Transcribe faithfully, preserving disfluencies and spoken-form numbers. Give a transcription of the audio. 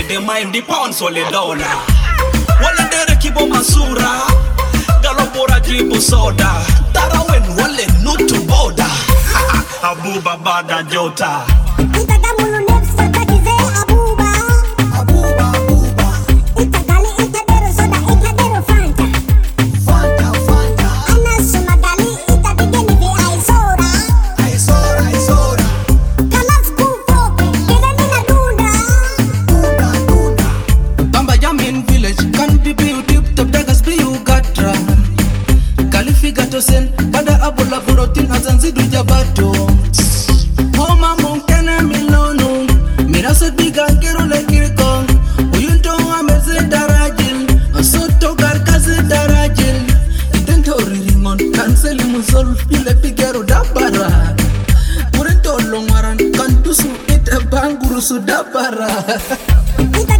de mind di pounds ole dollar. Wale dere kibo masura, galopora kibo soda. Tarawen wale nutu boda. Abu baba da jota. Itagamulo nefsa takize abuba. Abuba abuba. Itagali itadero soda itadero fanta. Fanta fanta. Anasu magali itadigeni vi aisora. Aisora aisora. Kalas kuko kedani na dunda. Dunda dunda. Bamba Jamin village can be built up to dagas be you gatra. Kalifigato sen pada abola burotin azanzidu jabato. Homa monkene milonu mirase bigangero lekiriko. Uyunto ameze darajil asoto garkaze darajil. Itento riringon cancel musol pile pigero dabara. Urento longwaran kantusu ite banguru su dabara.